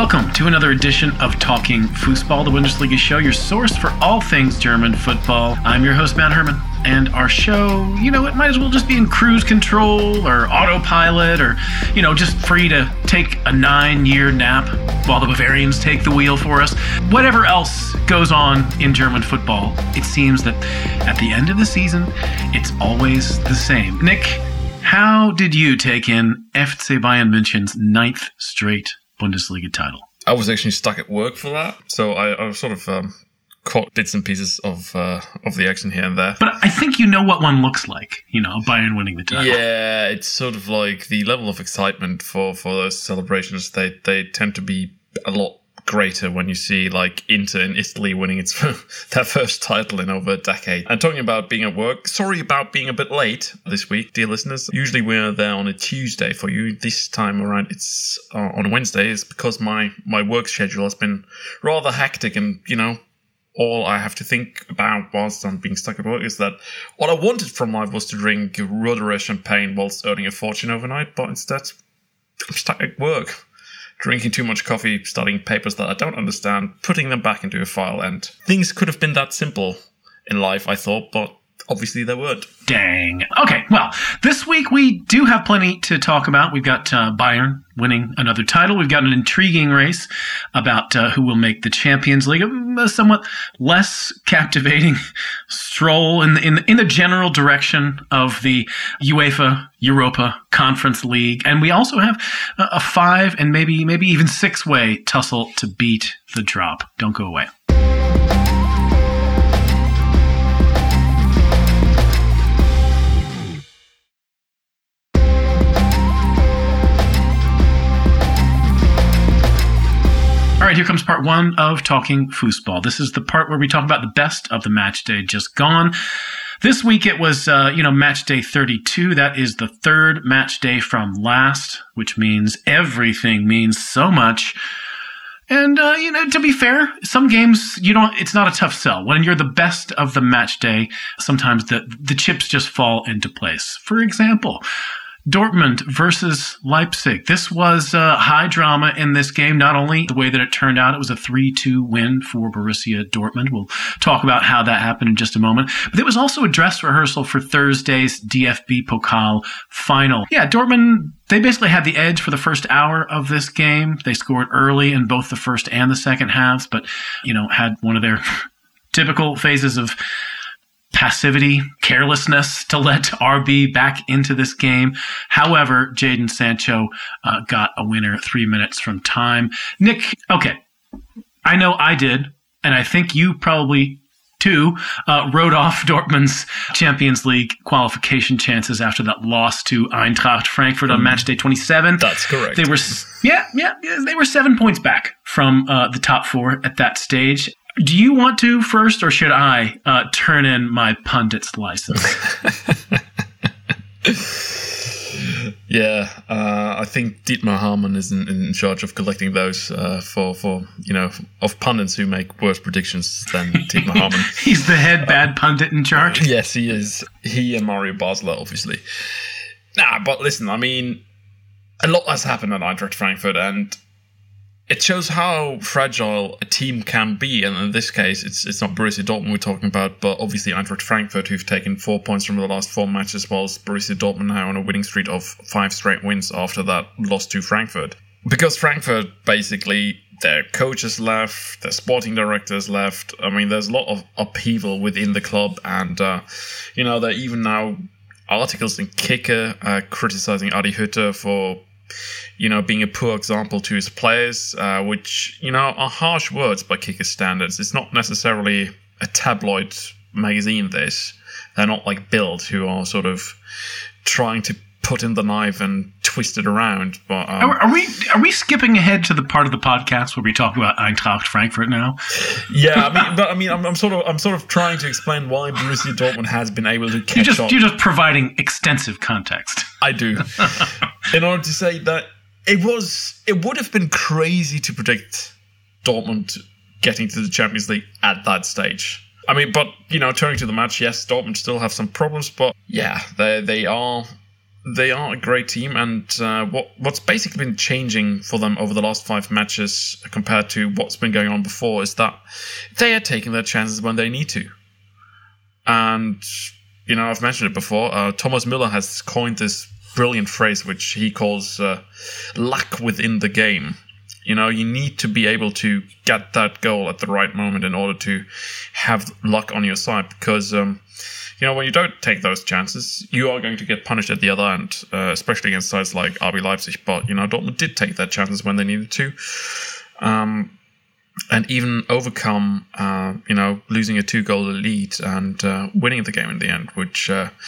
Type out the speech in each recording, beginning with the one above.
Welcome to another edition of Talking Fußball, the Bundesliga show, your source for all things German football. I'm your host, Matt Herman, and our show, it might as well just be in cruise control or autopilot or, just free to take a 9-year nap while the Bavarians take the wheel for us. Whatever else goes on in German football, it seems that at the end of the season, it's always the same. Nick, how did you take in FC Bayern München's 9th straight Bundesliga title? I was actually stuck at work for that, so I sort of caught bits and pieces of the action here and there. But I think you know what one looks like, Bayern winning the title. Yeah, it's sort of like the level of excitement for those celebrations. They tend to be a lot greater when you see like Inter in Italy winning their first title in over a decade. And talking about being at work, sorry about being a bit late this week, dear listeners. Usually we're there on a Tuesday for you. This time around it's on Wednesday. It's because my work schedule has been rather hectic, and all I have to think about whilst I'm being stuck at work is that what I wanted from life was to drink Roederer champagne whilst earning a fortune overnight, but instead I'm stuck at work, drinking too much coffee, studying papers that I don't understand, putting them back into a file, and things could have been that simple in life, I thought, but obviously they weren't. Dang. Okay, well, this week we do have plenty to talk about. We've got Bayern winning another title. We've got an intriguing race about who will make the Champions League. A somewhat less captivating stroll in the general direction of the UEFA Europa Conference League. And we also have a 5 and maybe even 6-way tussle to beat the drop. Don't go away. All right, here comes part 1 of Talking Fußball. This is the part where we talk about the best of the match day just gone. This week it was, match day 32. That is the third match day from last, which means everything means so much. And, to be fair, some games, it's not a tough sell. When you're the best of the match day, sometimes the chips just fall into place. For example, Dortmund versus Leipzig. This was high drama in this game. Not only the way that it turned out, it was a 3-2 win for Borussia Dortmund. We'll talk about how that happened in just a moment. But it was also a dress rehearsal for Thursday's DFB Pokal final. Yeah, Dortmund, they basically had the edge for the first hour of this game. They scored early in both the first and the second halves, but, had one of their typical phases of passivity, carelessness to let RB back into this game. However, Jadon Sancho got a winner 3 minutes from time. Nick, okay, I know I did, and I think you probably too, wrote off Dortmund's Champions League qualification chances after that loss to Eintracht Frankfurt on match day 27. That's correct. They were, they were 7 points back from the top 4 at that stage. Do you want to first, or should I turn in my pundit's license? Yeah, I think Dietmar Hamann is in charge of collecting those for of pundits who make worse predictions than Dietmar Hamann. He's the head bad pundit in charge? Yes, he is. He and Mario Basler, obviously. But listen, I mean, a lot has happened at Eintracht Frankfurt, and it shows how fragile a team can be, and in this case, it's not Borussia Dortmund we're talking about, but obviously Eintracht Frankfurt, who've taken 4 points from the last 4 matches, whilst Borussia Dortmund now on a winning streak of 5 straight wins after that loss to Frankfurt. Because Frankfurt, basically, their coaches left, their sporting directors left. I mean, there's a lot of upheaval within the club, and there are even now articles in Kicker criticizing Adi Hütter for being a poor example to his players, which, are harsh words by Kicker standards. It's not necessarily a tabloid magazine, this. They're not like Bild, who are sort of trying to put in the knife and twist it around. But are we skipping ahead to the part of the podcast where we talk about Eintracht Frankfurt now? Yeah, I'm sort of trying to explain why Borussia Dortmund has been able to catch up. You're just providing extensive context. I do, in order to say that it would have been crazy to predict Dortmund getting to the Champions League at that stage. I mean, but turning to the match, yes, Dortmund still have some problems, but yeah, they are they are a great team, and what's basically been changing for them over the last 5 matches compared to what's been going on before is that they are taking their chances when they need to. And, I've mentioned it before, Thomas Müller has coined this brilliant phrase which he calls luck within the game. You need to be able to get that goal at the right moment in order to have luck on your side, because when you don't take those chances, you are going to get punished at the other end, especially against sides like RB Leipzig. But, Dortmund did take their chances when they needed to, and even overcome, losing a 2-goal lead and winning the game in the end, which,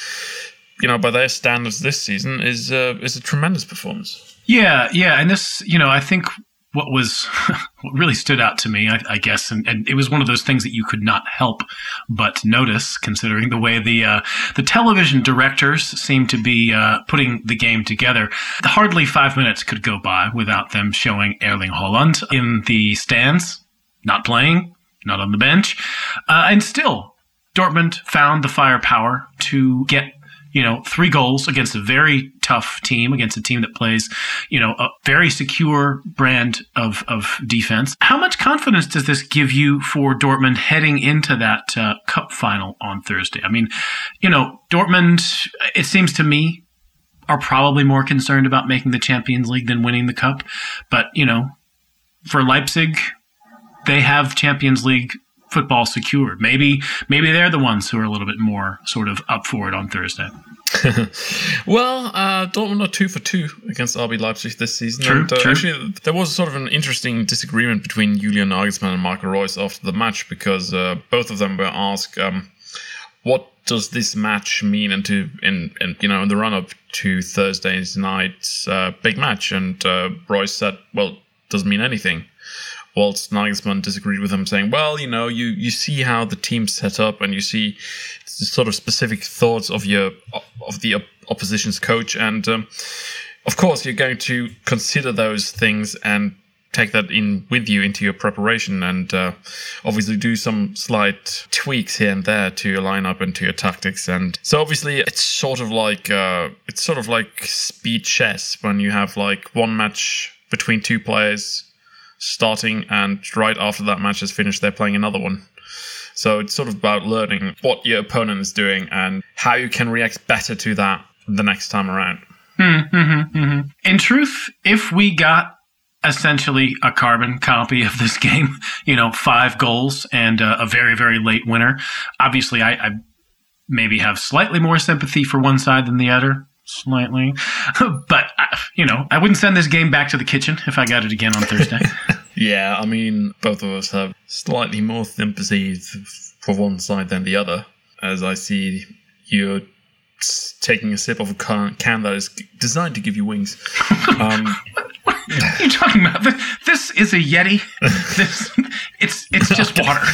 by their standards this season is a tremendous performance. Yeah, and this, I think what really stood out to me, I guess, and it was one of those things that you could not help but notice, considering the way the television directors seem to be putting the game together. Hardly 5 minutes could go by without them showing Erling Haaland in the stands, not playing, not on the bench, and still Dortmund found the firepower to get 3 goals against a very tough team, against a team that plays, a very secure brand of defense. How much confidence does this give you for Dortmund heading into that cup final on Thursday? I mean, Dortmund, it seems to me, are probably more concerned about making the Champions League than winning the cup. But, for Leipzig, they have Champions League football secured. Maybe they're the ones who are a little bit more sort of up for it on Thursday. Well, Dortmund are 2 for 2 against RB Leipzig this season. True. Actually, there was sort of an interesting disagreement between Julian Nagelsmann and Marco Reus after the match, because both of them were asked, what does this match mean in the run-up to Thursday's night's big match? And Reus said, well, it doesn't mean anything. Whilst Nagelsmann disagreed with him, saying, well, you see how the team's set up, and you see the sort of specific thoughts of the opposition's coach, and of course you're going to consider those things and take that in with you into your preparation, and obviously do some slight tweaks here and there to your lineup and to your tactics. And so obviously it's sort of like speed chess, when you have like one match between 2 players starting, and right after that match is finished, they're playing another one. So it's sort of about learning what your opponent is doing and how you can react better to that the next time around. In truth, if we got essentially a carbon copy of this game, 5 goals and a very, very late winner, obviously I maybe have slightly more sympathy for one side than the other. Slightly. But, I wouldn't send this game back to the kitchen if I got it again on Thursday. Yeah, I mean, both of us have slightly more sympathy for one side than the other, as I see you're taking a sip of a can that is designed to give you wings. What are you talking about? This is a Yeti. It's just water.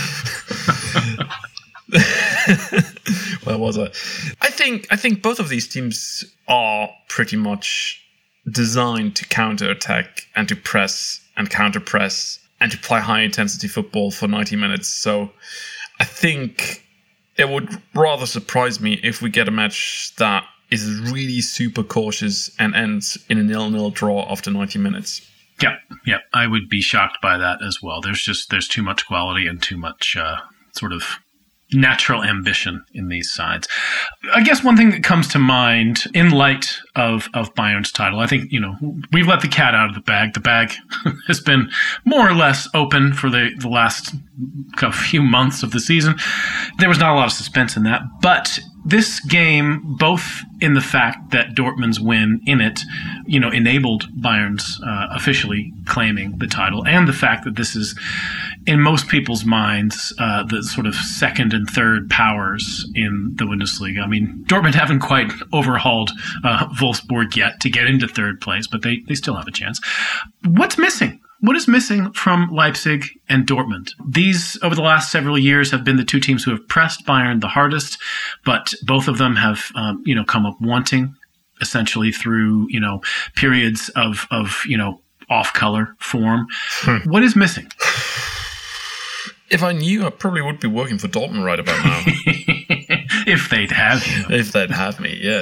Where was I? I think both of these teams are pretty much designed to counterattack and to press and counter-press and to play high-intensity football for 90 minutes. So I think it would rather surprise me if we get a match that is really super cautious and ends in a 0-0 draw after 90 minutes. Yeah, I would be shocked by that as well. There's too much quality and too much sort of natural ambition in these sides. I guess one thing that comes to mind in light of Bayern's title, I think, we've let the cat out of the bag. The bag has been more or less open for the last few months of the season. There was not a lot of suspense in that, but this game, both in the fact that Dortmund's win in it, enabled Bayern's officially claiming the title, and the fact that this is, in most people's minds, the sort of second and third powers in the Bundesliga. I mean, Dortmund haven't quite overhauled Wolfsburg yet to get into third place, but they still have a chance. What's missing? What is missing from Leipzig and Dortmund? These, over the last several years, have been the two teams who have pressed Bayern the hardest, but both of them have, come up wanting, essentially through, periods of off-color form. What is missing? If I knew, I probably would be working for Dortmund right about now. If they'd have you. If they'd have me, yes.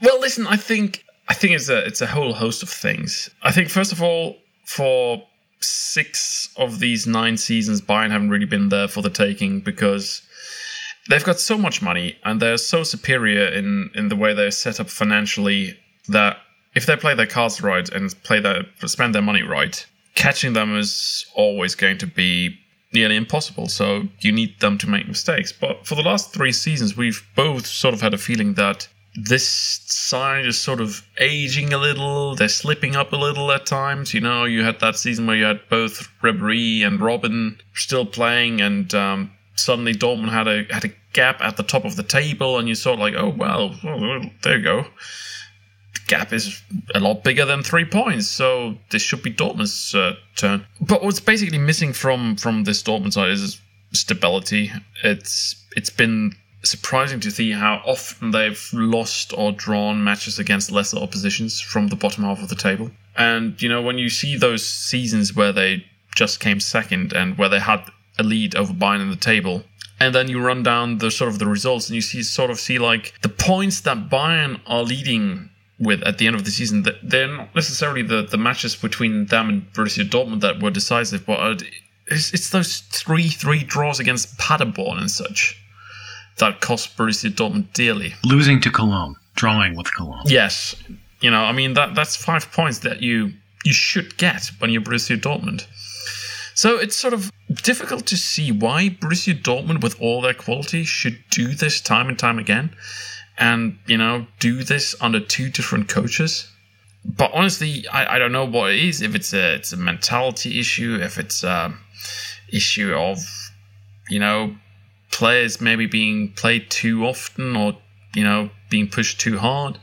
Well, listen, I think it's a whole host of things. I think first of all, for 6 of these 9 seasons, Bayern haven't really been there for the taking because they've got so much money and they're so superior in the way they're set up financially that if they play their cards right and spend their money right, catching them is always going to be nearly impossible. So you need them to make mistakes. But for the last 3 seasons, we've both sort of had a feeling that this side is sort of aging a little. They're slipping up a little at times. You know, you had that season where you had both Ribéry and Robben still playing, and suddenly Dortmund had a gap at the top of the table, and you saw like, oh well, there you go. The gap is a lot bigger than 3 points, so this should be Dortmund's turn. But what's basically missing from this Dortmund side is stability. It's been surprising to see how often they've lost or drawn matches against lesser oppositions from the bottom half of the table. And, you know, when you see those seasons where they just came second and where they had a lead over Bayern in the table, and then you run down the sort of the results and you see like the points that Bayern are leading with at the end of the season, they're not necessarily the matches between them and Borussia Dortmund that were decisive, but it's those 3-3 draws against Paderborn and such that cost Borussia Dortmund dearly. Losing to Cologne, drawing with Cologne. Yes. You know, I mean, that's 5 points that you should get when you're Borussia Dortmund. So it's sort of difficult to see why Borussia Dortmund, with all their quality, should do this time and time again. And, you know, do this under 2 different coaches. But honestly, I don't know what it is. If it's a mentality issue, if it's a issue of, you know, players maybe being played too often or, you know, being pushed too hard.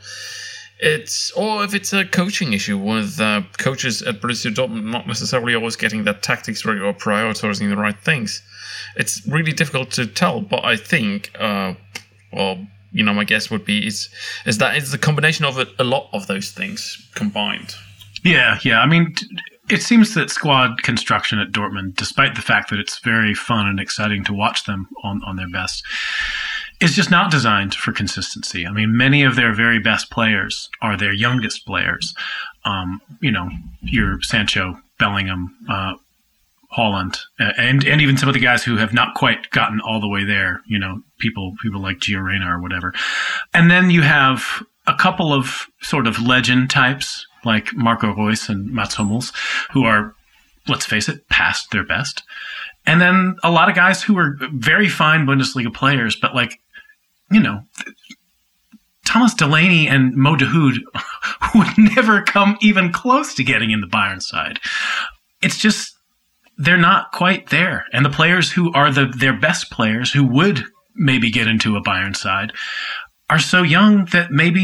Or if it's a coaching issue with coaches at Borussia Dortmund not necessarily always getting their tactics right or prioritizing the right things. It's really difficult to tell, but I think, you know, my guess would be is that it's the combination of a lot of those things combined. Yeah. I mean, it seems that squad construction at Dortmund, despite the fact that it's very fun and exciting to watch them on their best, is just not designed for consistency. I mean, many of their very best players are their youngest players. You know, your Sancho, Bellingham, Haaland, and even some of the guys who have not quite gotten all the way there. You know, people like Gio Reyna or whatever. And then you have a couple of sort of legend types like Marco Reus and Mats Hummels, who are, let's face it, past their best. And then a lot of guys who are very fine Bundesliga players, but like, you know, Thomas Delaney and Mo Dahoud would never come even close to getting in the Bayern side. It's just, they're not quite there. And the players who are their best players who would maybe get into a Bayern side are so young that maybe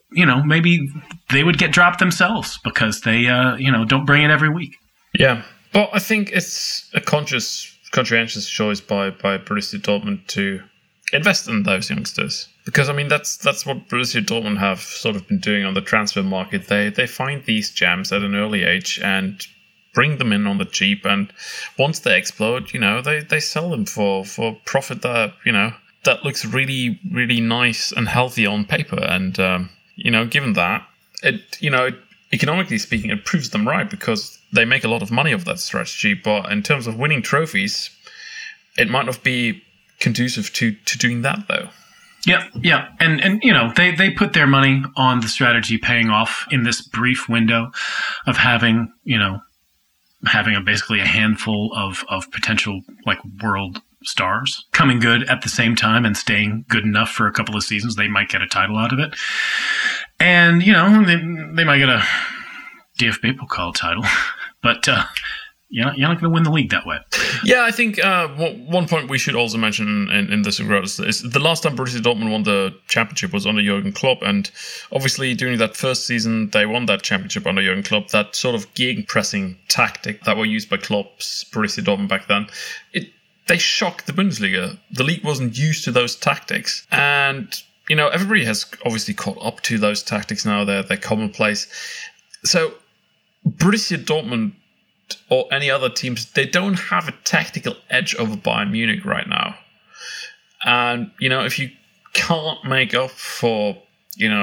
they would get dropped themselves because they, don't bring it every week. Yeah. But I think it's a conscientious choice by Borussia Dortmund to invest in those youngsters. Because, I mean, that's what Borussia Dortmund have sort of been doing on the transfer market. They find these gems at an early age and bring them in on the cheap. And once they explode, you know, they sell them for profit that, you know, that looks really, really nice and healthy on paper. And, given that, economically speaking, it proves them right because they make a lot of money off that strategy. But in terms of winning trophies, it might not be conducive to doing that, though. Yeah. And they put their money on the strategy paying off in this brief window of having basically a handful of potential like world stars coming good at the same time and staying good enough for a couple of seasons. They might get a title out of it. And, they might get a DFB Pokal title, but you're not going to win the league that way. Yeah, I think one point we should also mention in this regard is the last time Borussia Dortmund won the championship was under Jurgen Klopp, and obviously during that first season they won that championship under Jurgen Klopp. That sort of gegenpressing tactic that were used by Klopp's Borussia Dortmund back then, they shocked the Bundesliga. The league wasn't used to those tactics, and everybody has obviously caught up to those tactics now. They're commonplace. So Borussia Dortmund or any other teams, they don't have a tactical edge over Bayern Munich right now. And, if you can't make up for,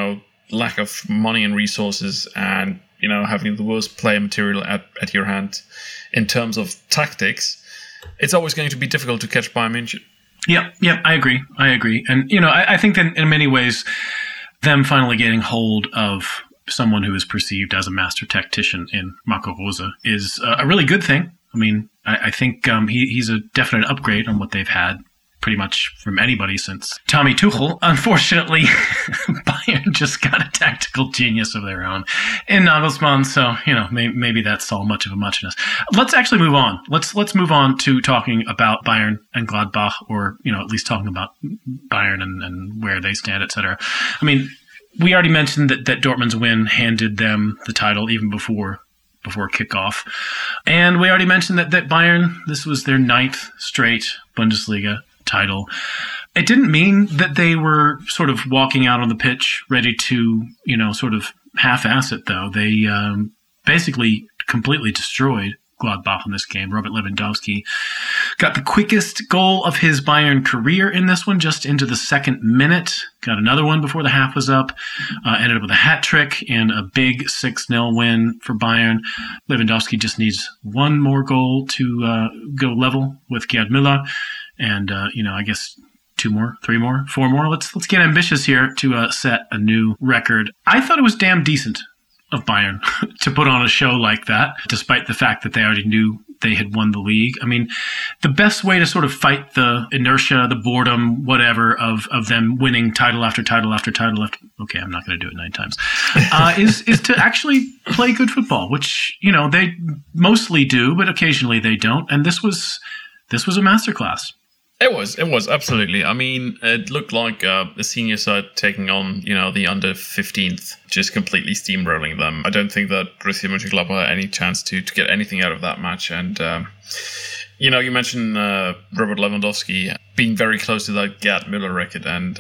lack of money and resources and, having the worst player material at your hand in terms of tactics, it's always going to be difficult to catch Bayern München. Yeah, I agree. And, I think that in many ways, them finally getting hold of someone who is perceived as a master tactician in Marco Rose is a really good thing. I mean, I think he's a definite upgrade on what they've had pretty much from anybody since Tommy Tuchel. Unfortunately, Bayern just got a tactical genius of their own in Nagelsmann, so maybe that's all much of a muchness. Let's actually move on. Let's move on to talking about Bayern and Gladbach, or at least talking about Bayern and where they stand, etc. I mean, we already mentioned that Dortmund's win handed them the title even before kickoff, and we already mentioned that Bayern, this was their 9th straight Bundesliga title. It didn't mean that they were sort of walking out on the pitch ready to, sort of half-ass it, though. They basically completely destroyed Gladbach in this game. Robert Lewandowski got the quickest goal of his Bayern career in this one, just into the second minute. Got another one before the half was up. Ended up with a hat trick and a big 6-0 win for Bayern. Lewandowski just needs one more goal to go level with Gerd Müller. And, I guess 2 more, 3 more, 4 more. Let's get ambitious here to set a new record. I thought it was damn decent of Bayern to put on a show like that, despite the fact that they already knew they had won the league. I mean, the best way to sort of fight the inertia, the boredom, whatever, of them winning title after title after title after, okay, I'm not going to do it 9 times, is to actually play good football, which, they mostly do, but occasionally they don't. And this was a masterclass. It was absolutely. I mean, it looked like the senior side taking on, the under 15th, just completely steamrolling them. I don't think that Borussia Mönchengladbach had any chance to get anything out of that match. And, you mentioned Robert Lewandowski being very close to that Gerd Müller record. And,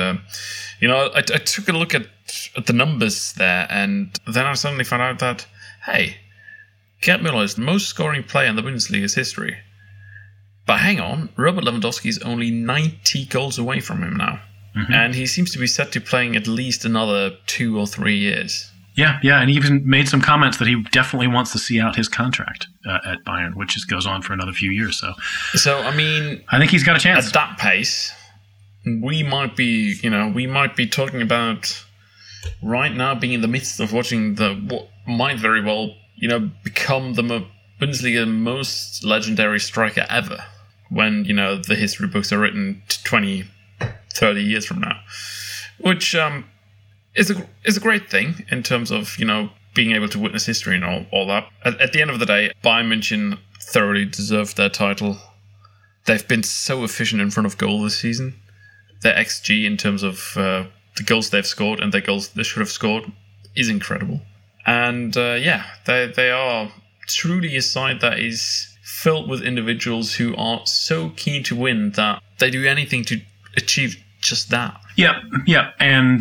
I took a look at the numbers there, and then I suddenly found out that, hey, Gerd Müller is the most scoring player in the Bundesliga's history. But hang on, Robert Lewandowski is only 90 goals away from him now. Mm-hmm. And he seems to be set to playing at least another 2 or 3 years. Yeah, and he even made some comments that he definitely wants to see out his contract at Bayern, which just goes on for another few years. So I mean, I think he's got a chance. At that pace, we might be talking about right now being in the midst of watching what might very well, become the Bundesliga most legendary striker ever. When, the history books are written 20, 30 years from now. Which is a great thing in terms of, being able to witness history and all that. At the end of the day, Bayern München thoroughly deserved their title. They've been so efficient in front of goal this season. Their XG in terms of the goals they've scored and the goals they should have scored is incredible. And they are truly a side that is filled with individuals who are so keen to win that they do anything to achieve just that. Yeah. And,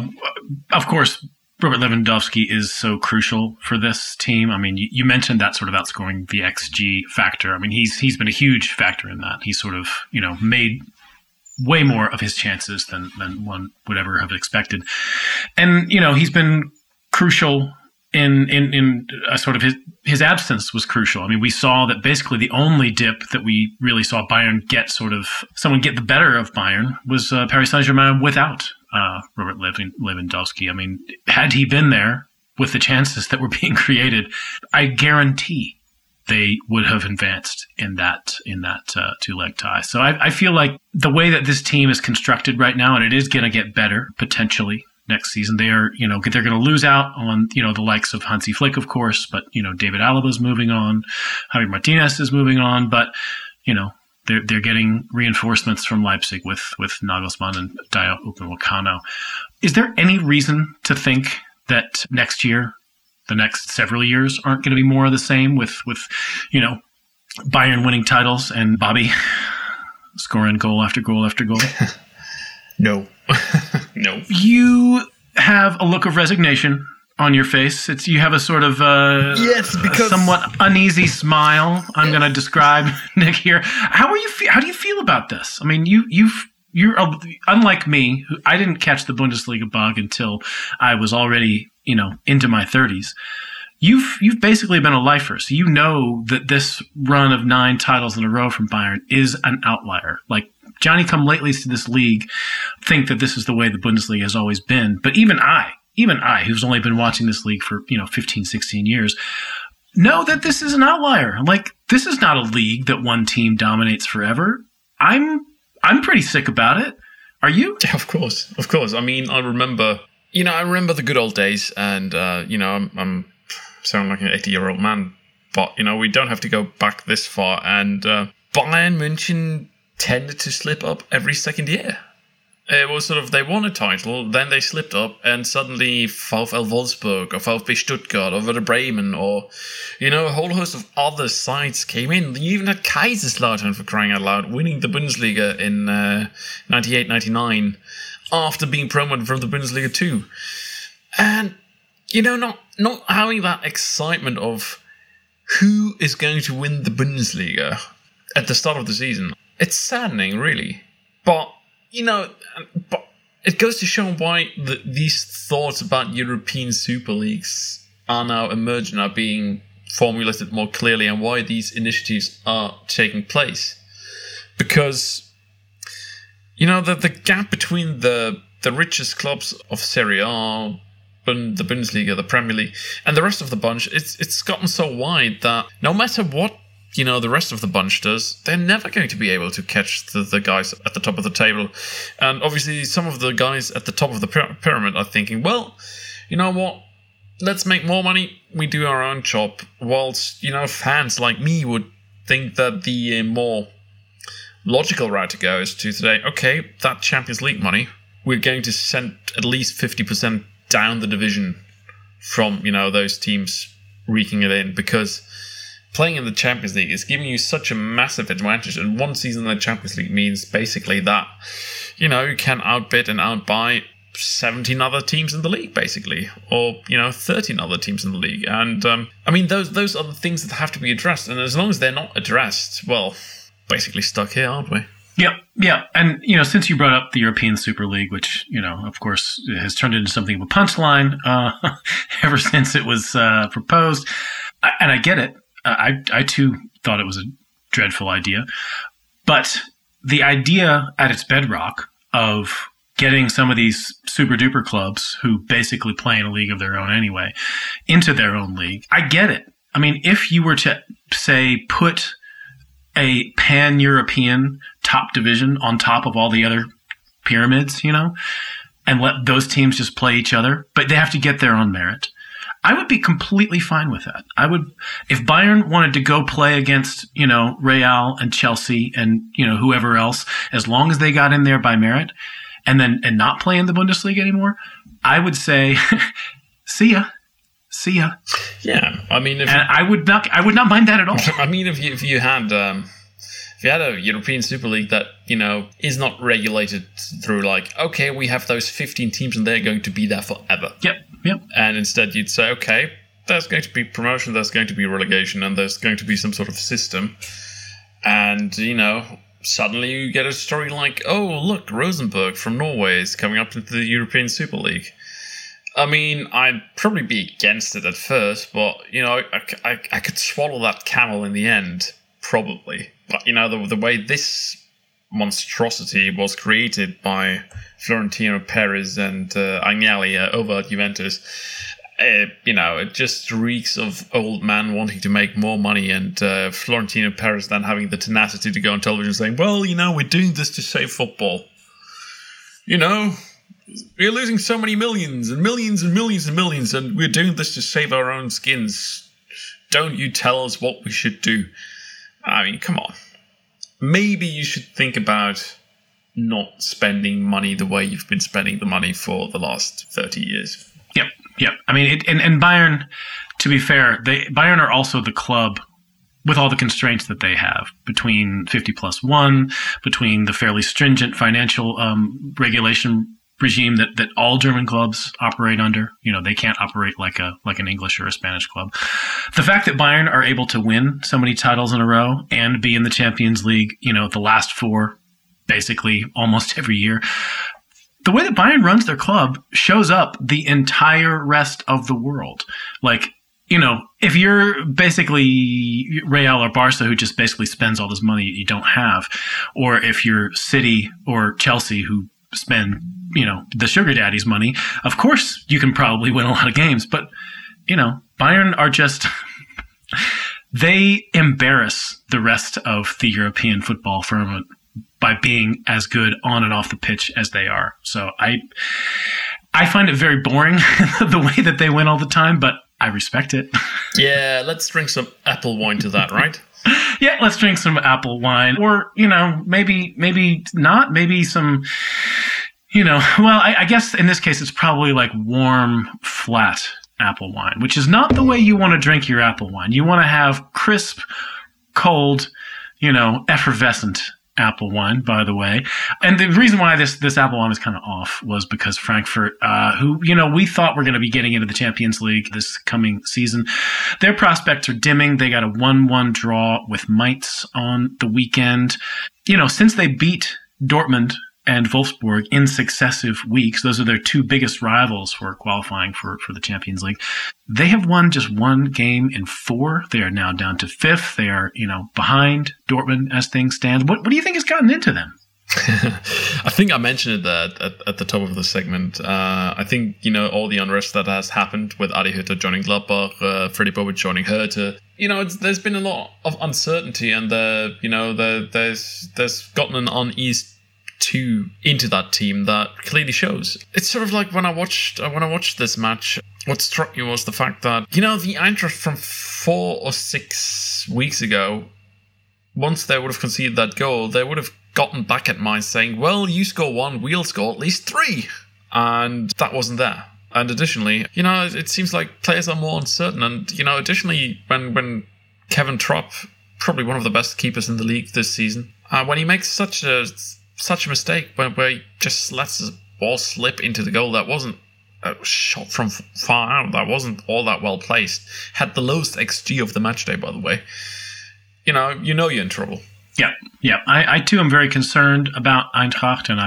of course, Robert Lewandowski is so crucial for this team. I mean, you mentioned that sort of outscoring the XG factor. I mean, he's been a huge factor in that. He's sort of, made way more of his chances than one would ever have expected. And, he's been crucial in sort of his absence was crucial. I mean, we saw that basically the only dip that we really saw Bayern get someone get the better of Bayern was Paris Saint-Germain without Robert Lewandowski. I mean, had he been there with the chances that were being created, I guarantee they would have advanced in that 2-leg tie. So I feel like the way that this team is constructed right now, and it is going to get better potentially next season. They are, they're going to lose out on, the likes of Hansi Flick, of course, but, David Alaba's moving on, Javi Martinez is moving on, but, they're getting reinforcements from Leipzig with Nagelsmann and Dayot Upamecano. Is there any reason to think that next year, the next several years aren't going to be more of the same with Bayern winning titles and Bobby scoring goal after goal after goal? No. No. You have a look of resignation on your face. You have a sort of a somewhat uneasy smile. I'm going to describe Nick here. How do you feel about this? I mean, you've you're unlike me. I didn't catch the Bundesliga bug until I was already, into my 30s. You've basically been a lifer, so you know that this run of 9 titles in a row from Bayern is an outlier. Like, Johnny-come-latelys to this league think that this is the way the Bundesliga has always been. But even I, who's only been watching this league for 15, 16 years, know that this is an outlier. Like, this is not a league that one team dominates forever. I'm pretty sick about it. Are you? Yeah, of course. I mean, I remember the good old days, and I'm sound like an 80-year-old man, but we don't have to go back this far. And Bayern München tended to slip up every second year. It was sort of, they won a title, then they slipped up, and suddenly VfL Wolfsburg or VfB Stuttgart or Werder Bremen or, a whole host of other sides came in. You even had Kaiserslautern, for crying out loud, winning the Bundesliga in 98-99 after being promoted from the Bundesliga 2. And, not having that excitement of who is going to win the Bundesliga at the start of the season. It's saddening, really. But it goes to show why these thoughts about European Super Leagues are now emerging, are being formulated more clearly, and why these initiatives are taking place. Because, the gap between the richest clubs of Serie A, the Bundesliga, the Premier League, and the rest of the bunch, it's gotten so wide that no matter what the rest of the bunch does, they're never going to be able to catch the guys at the top of the table. And obviously some of the guys at the top of the pyramid are thinking, well, you know what, let's make more money, we do our own job. Whilst, fans like me would think that the more logical route to go is to say, okay, that Champions League money, we're going to send at least 50% down the division from, those teams reeking it in, because playing in the Champions League is giving you such a massive advantage. And one season in the Champions League means basically that, you can outbid and outbuy 17 other teams in the league, basically, or 13 other teams in the league. And those are the things that have to be addressed. And as long as they're not addressed, well, basically stuck here, aren't we? Yeah. And, since you brought up the European Super League, which, of course, has turned into something of a punchline ever since it was proposed, and I get it. I too thought it was a dreadful idea. But the idea at its bedrock of getting some of these super duper clubs who basically play in a league of their own anyway into their own league, I get it. I mean, if you were to, say, put a pan-European top division on top of all the other pyramids, and let those teams just play each other, but they have to get there on merit, I would be completely fine with that. I would, if Bayern wanted to go play against, Real and Chelsea and, whoever else, as long as they got in there by merit and not play in the Bundesliga anymore, I would say, see ya. Yeah. I mean, I would not mind that at all. I mean, if you had a European Super League that, is not regulated through like, okay, we have those 15 teams and they're going to be there forever. Yep. And instead you'd say, okay, there's going to be promotion, there's going to be relegation, and there's going to be some sort of system. And, suddenly you get a story like, oh, look, Rosenborg from Norway is coming up into the European Super League. I mean, I'd probably be against it at first, but, I could swallow that camel in the end, probably. But, the way this monstrosity was created by Florentino Perez and Agnelli over at Juventus, it just reeks of old man wanting to make more money, and Florentino Perez then having the tenacity to go on television saying, well, we're doing this to save football. We're losing so many millions and millions and millions and millions, and we're doing this to save our own skins. Don't you tell us what we should do. I mean, come on. Maybe you should think about not spending money the way you've been spending the money for the last 30 years. Yep. I mean, and Bayern, to be fair, Bayern are also the club with all the constraints that they have between 50+1, between the fairly stringent financial regulation regime that all German clubs operate under. They can't operate like an English or a Spanish club. The fact that Bayern are able to win so many titles in a row and be in the Champions League, the last 4 basically almost every year. The way that Bayern runs their club shows up the entire rest of the world. Like, you know, if you're basically Real or Barca, who just basically spends all this money you don't have, or if you're City or Chelsea, who spend, you know, the sugar daddy's money, of course you can probably win a lot of games. But, you know, Bayern are just they embarrass the rest of the European football firmament by being as good on and off the pitch as they are. So I find it very boring the way that they win all the time, but I respect it. Yeah, let's drink some apple wine to that, right? Yeah, let's drink some apple wine. Or, you know, maybe not. Maybe some, you know, well, I guess in this case it's probably like warm, flat apple wine, which is not the way you want to drink your apple wine. You want to have crisp, cold, you know, effervescent apple wine, by the way. And the reason why this apple wine is kind of off was because Frankfurt, who, you know, we thought were going to be getting into the Champions League this coming season, their prospects are dimming. They got a 1-1 draw with Mainz on the weekend. You know, since they beat Dortmund and Wolfsburg in successive weeks, those are their two biggest rivals for qualifying for the Champions League. They have won just one game in 4. They are now down to 5th. They are, you know, behind Dortmund as things stand. What do you think has gotten into them? I think I mentioned it at the top of the segment. I think, you know, all the unrest that has happened with Adi Hütter joining Gladbach, Freddy Bobic joining Hertha. You know, there's been a lot of uncertainty, and you know, there's gotten an unease into that team that clearly shows. It's sort of like when I watched this match, what struck me was the fact that, you know, the Eintracht from 4 or 6 weeks ago, once they would have conceded that goal, they would have gotten back at Mainz saying, well, you score 1, we'll score at least 3. And that wasn't there. And additionally, you know, it seems like players are more uncertain. And, you know, additionally, when Kevin Trapp, probably one of the best keepers in the league this season, when he makes such a mistake where he just lets his ball slip into the goal that wasn't a shot from far out, that wasn't all that well placed, had the lowest XG of the match day, by the way, you know you're in trouble. Yeah. I too am very concerned about Eintracht, and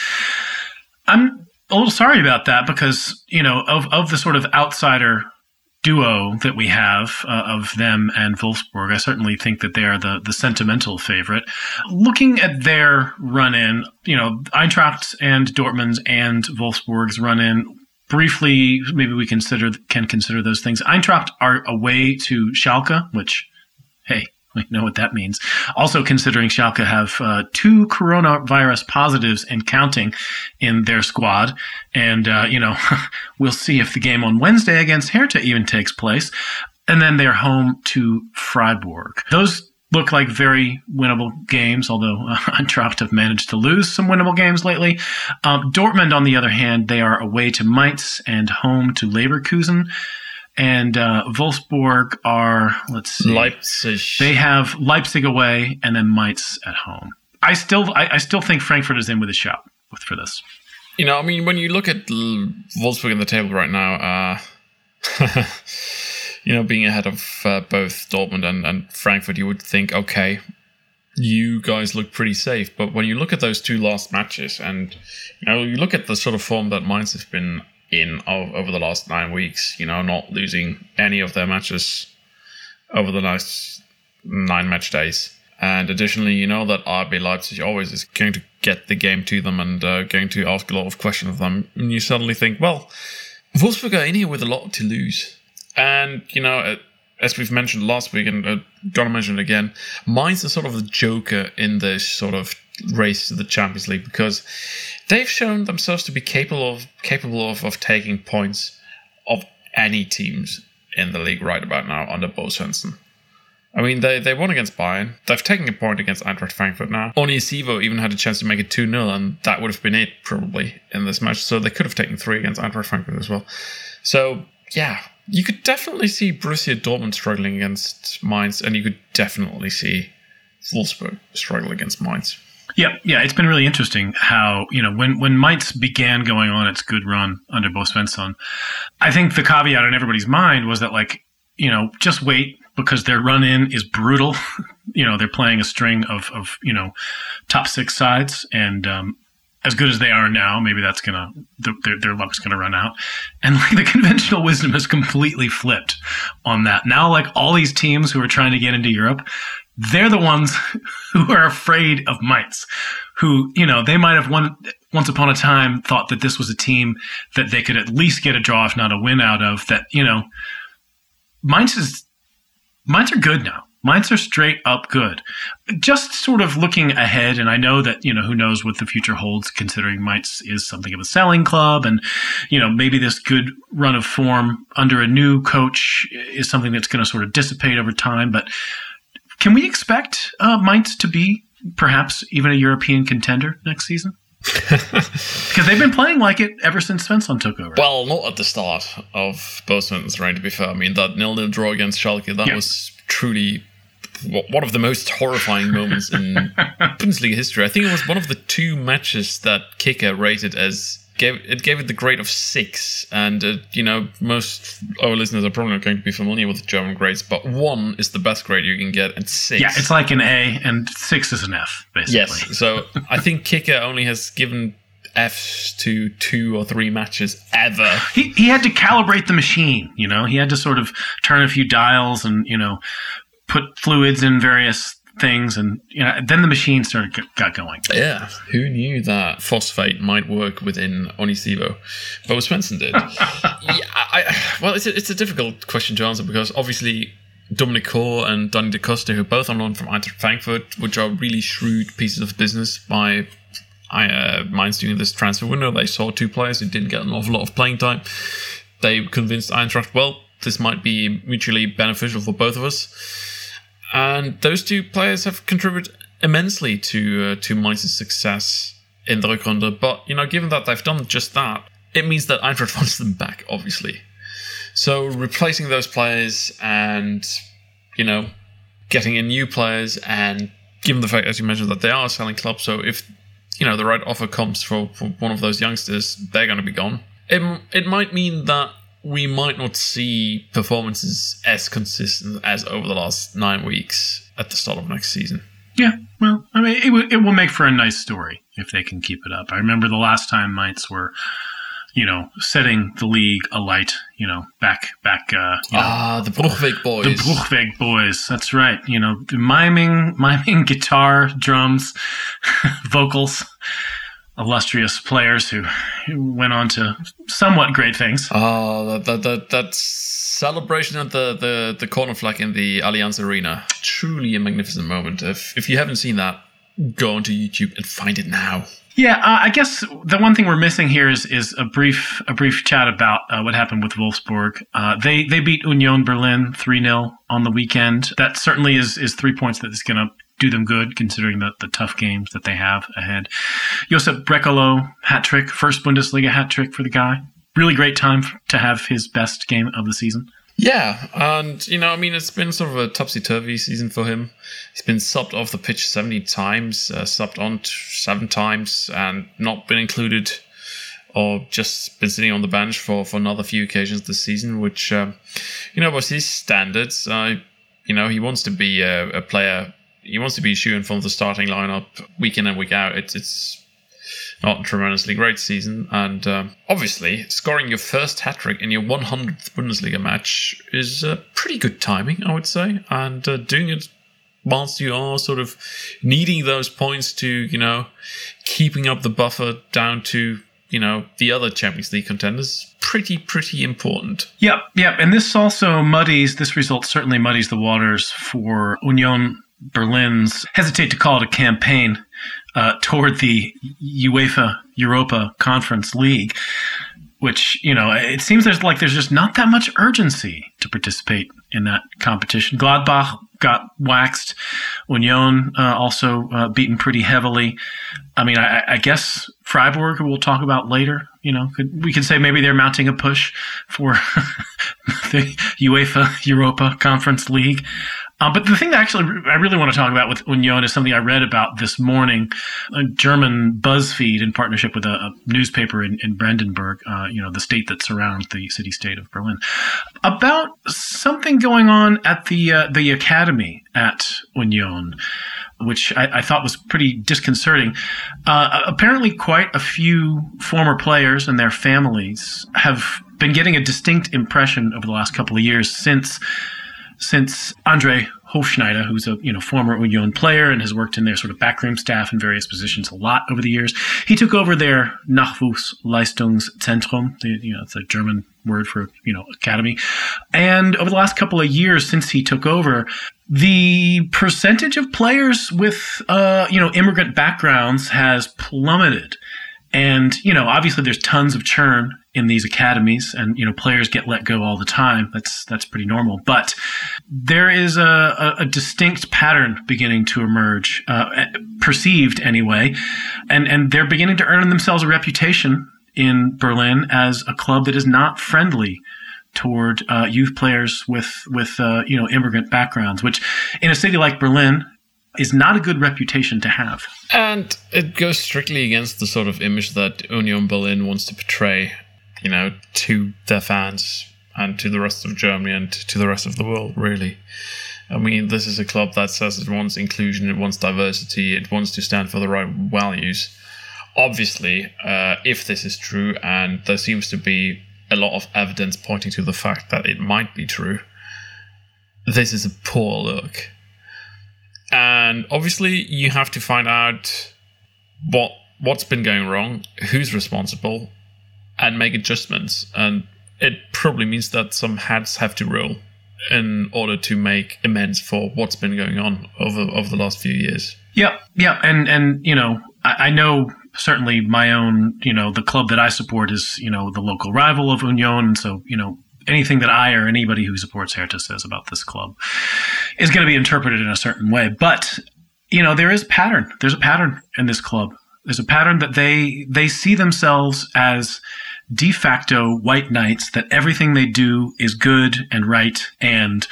I'm a little sorry about that, because, you know, of the sort of outsider duo that we have of them and Wolfsburg, I certainly think that they are the sentimental favorite. Looking at their run-in, you know, Eintracht and Dortmund's and Wolfsburg's run-in, briefly, maybe we can consider those things. Eintracht are away to Schalke, which, hey, we know what that means. Also, considering Schalke have 2 coronavirus positives and counting in their squad. And, you know, we'll see if the game on Wednesday against Hertha even takes place. And then they're home to Freiburg. Those look like very winnable games, although Eintracht have managed to lose some winnable games lately. Dortmund, on the other hand, they are away to Mainz and home to Leverkusen. And Wolfsburg are, let's see, Leipzig. They have Leipzig away and then Mainz at home. I still think Frankfurt is in with a shot for this. You know, I mean, when you look at Wolfsburg in the table right now, you know, being ahead of both Dortmund and Frankfurt, you would think, okay, you guys look pretty safe. But when you look at those 2 last matches, and, you know, you look at the sort of form that Mainz has been in over the last 9 weeks, you know, not losing any of their matches over the last 9 match days. And additionally, you know that RB Leipzig always is going to get the game to them and going to ask a lot of questions of them. And you suddenly think, well, Wolfsburg are in here with a lot to lose. And, you know, as we've mentioned last week, and gonna mention it again, Mainz is sort of the joker in this sort of race to the Champions League, because they've shown themselves to be capable of taking points of any teams in the league right about now under Bo Svensson. I mean, they won against Bayern. They've taken a point against Eintracht Frankfurt now. Onisivo even had a chance to make it 2-0, and that would have been it probably in this match. So they could have taken 3 against Eintracht Frankfurt as well. So, yeah, you could definitely see Borussia Dortmund struggling against Mainz, and you could definitely see Wolfsburg struggle against Mainz. Yeah, it's been really interesting how, you know, when Mainz began going on its good run under Bo Svensson, I think the caveat in everybody's mind was that, like, you know, just wait, because their run-in is brutal. They're playing a string of top 6 sides, and as good as they are now, maybe that's their luck's gonna run out. And the conventional wisdom has completely flipped on that. Now, all these teams who are trying to get into Europe, they're the ones who are afraid of Mainz, who, they might have once upon a time thought that this was a team that they could at least get a draw, if not a win out of. That, Mainz are good now. Mainz are straight up good. Just sort of looking ahead, and I know that, who knows what the future holds, considering Mainz is something of a selling club, and, maybe this good run of form under a new coach is something that's going to sort of dissipate over time. But can we expect Mainz to be perhaps even a European contender next season? Because they've been playing like it ever since Svensson took over. Well, not at the start of Bo Svensson's reign, to be fair. I mean, that 0-0 draw against Schalke, that was truly one of the most horrifying moments in Bundesliga history. I think it was one of the 2 matches that Kicker rated as gave it the grade of 6, and most our listeners are probably not going to be familiar with the German grades, but 1 is the best grade you can get, and 6, it's like an A, and 6 is an F, basically. Yes, so I think Kicker only has given Fs to 2 or 3 matches ever. He had to calibrate the machine. He had to sort of turn a few dials and put fluids in various things, and then the machine got going. Yeah, who knew that phosphate might work within Onisivo? Bo Svensson did. Well, it's a difficult question to answer, because obviously Dominic Kor and Danny Da Costa, who both on loan from Eintracht Frankfurt, which are really shrewd pieces of business by Mainz during this transfer window. They saw 2 players who didn't get an awful lot of playing time. They convinced Eintracht, well, this might be mutually beneficial for both of us. And those 2 players have contributed immensely to Mainz's success in the Rückrunde. But, given that they've done just that, it means that Eintracht wants them back, obviously. So replacing those players and, getting in new players, and given the fact, as you mentioned, that they are a selling club, so if, the right offer comes for one of those youngsters, they're going to be gone. It might mean that we might not see performances as consistent as over the last 9 weeks at the start of next season. Yeah, well, I mean, it will make for a nice story if they can keep it up. I remember the last time Mainz were, setting the league alight, back. The Bruchweg boys. The Bruchweg boys, that's right. Miming guitar, drums, vocals. Illustrious players who went on to somewhat great things. That celebration at the corner flag in the Allianz Arena, truly a magnificent moment. If you haven't seen that, go onto YouTube and find it now. Yeah, I guess the one thing we're missing here is a brief chat about what happened with Wolfsburg. They beat Union Berlin 3-0 on the weekend. That certainly is 3 points that is going to do them good, considering the tough games that they have ahead. Josep Brekalo, hat-trick, first Bundesliga hat-trick for the guy. Really great time to have his best game of the season. Yeah, and, it's been sort of a topsy-turvy season for him. He's been subbed off the pitch 70 times, subbed on 7 times, and not been included, or just been sitting on the bench for another few occasions this season, which, was his standards. He wants to be a player. He wants to be a shoe-in from the starting lineup week in and week out. It's not a tremendously great season. And obviously, scoring your first hat-trick in your 100th Bundesliga match is pretty good timing, I would say. And doing it whilst you are sort of needing those points to, keeping up the buffer down to, the other Champions League contenders, pretty important. Yep. And this result certainly muddies the waters for Union Berlin's, hesitate to call it a campaign, toward the UEFA Europa Conference League, which, it seems there's just not that much urgency to participate in that competition. Gladbach got waxed. Union also beaten pretty heavily. I mean, I guess Freiburg, who we'll talk about later, we could say maybe they're mounting a push for the UEFA Europa Conference League. But the thing that actually I really want to talk about with Union is something I read about this morning. A German BuzzFeed, in partnership with a newspaper in Brandenburg, the state that surrounds the city-state of Berlin, about something going on at the academy at Union, which I thought was pretty disconcerting. Apparently, quite a few former players and their families have been getting a distinct impression over the last couple of years since Andre Hofschneider, who's a former Union player and has worked in their sort of backroom staff in various positions a lot over the years. He took over their Nachwuchsleistungszentrum. It's a German word for academy. And over the last couple of years since he took over, the percentage of players with immigrant backgrounds has plummeted. And, obviously there's tons of churn in these academies and, players get let go all the time. That's pretty normal. But there is a distinct pattern beginning to emerge, perceived anyway. And they're beginning to earn themselves a reputation in Berlin as a club that is not friendly toward youth players with immigrant backgrounds, which in a city like Berlin is not a good reputation to have. And it goes strictly against the sort of image that Union Berlin wants to portray, to their fans and to the rest of Germany and to the rest of the world, really. I mean, this is a club that says it wants inclusion, it wants diversity, it wants to stand for the right values. Obviously, if this is true, and there seems to be a lot of evidence pointing to the fact that it might be true, this is a poor look. And obviously, you have to find out what's been going wrong, who's responsible, and make adjustments. And it probably means that some heads have to roll in order to make amends for what's been going on over the last few years. Yeah. And I know certainly my own, the club that I support is, the local rival of Union. And so, anything that I or anybody who supports Hertha says about this club is going to be interpreted in a certain way. But, there is a pattern. There's a pattern in this club. There's a pattern that they see themselves as de facto white knights, that everything they do is good and right and,